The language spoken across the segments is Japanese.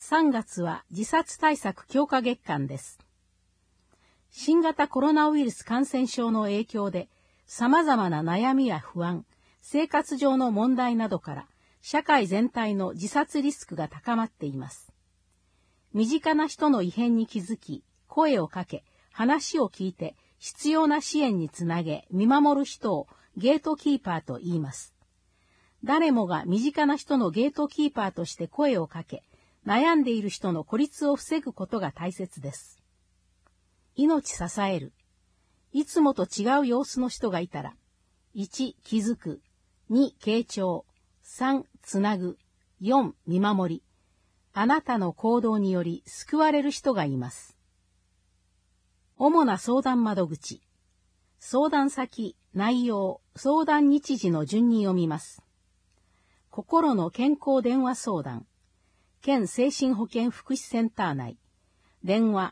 3月は自殺対策強化月間です。新型コロナウイルス感染症の影響で、様々な悩みや不安、生活上の問題などから、社会全体の自殺リスクが高まっています。身近な人の異変に気づき、声をかけ、話を聞いて、必要な支援につなげ、見守る人をゲートキーパーと言います。誰もが身近な人のゲートキーパーとして声をかけ、悩んでいる人の孤立を防ぐことが大切です。命支える。いつもと違う様子の人がいたら、1、気づく。2、傾聴。3、つなぐ。4、見守り。あなたの行動により救われる人がいます。主な相談窓口。相談先、内容、相談日時の順に読みます。心の健康電話相談。県精神保健福祉センター内。電話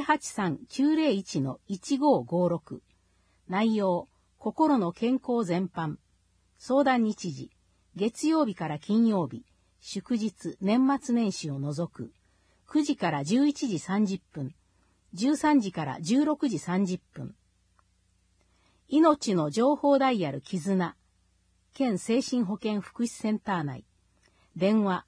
083-901-1556。内容、心の健康全般。相談日時、月曜日から金曜日、祝日、年末年始を除く。9時から11時30分。13時から16時30分。命の情報ダイヤル絆。県精神保健福祉センター内。電話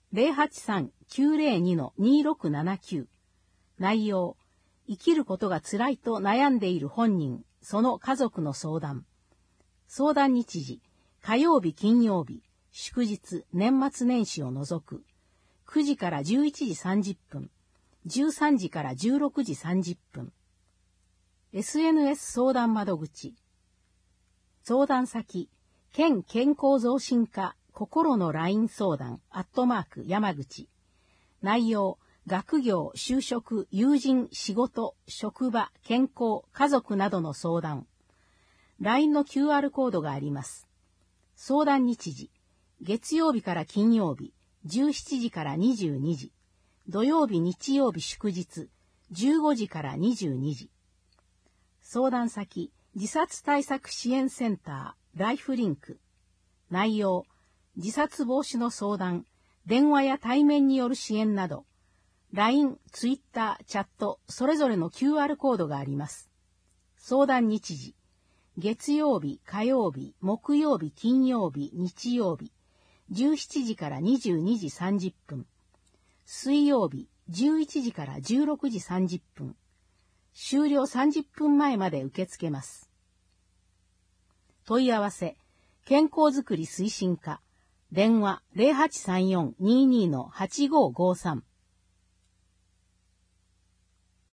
083-902-2679。内容、生きることが辛いと悩んでいる本人、その家族の相談。相談日時、火曜日金曜日、祝日、年末年始を除く。9時から11時30分。13時から16時30分。SNS 相談窓口。相談先、県健康増進課心の LINE 相談@山口。内容、学業、就職、友人、仕事、職場、健康、家族などの相談。LINE の QR コードがあります。相談日時、月曜日から金曜日、17時から22時。土曜日、日曜日、祝日、15時から22時。相談先、自殺対策支援センター、ライフリンク。内容、自殺防止の相談、電話や対面による支援など、LINE、Twitter、チャット、それぞれの QR コードがあります。相談日時、月曜日、火曜日、木曜日、金曜日、日曜日、17時から22時30分。水曜日、11時から16時30分。終了30分前まで受け付けます。問い合わせ、健康づくり推進課、電話 0834-22-8553。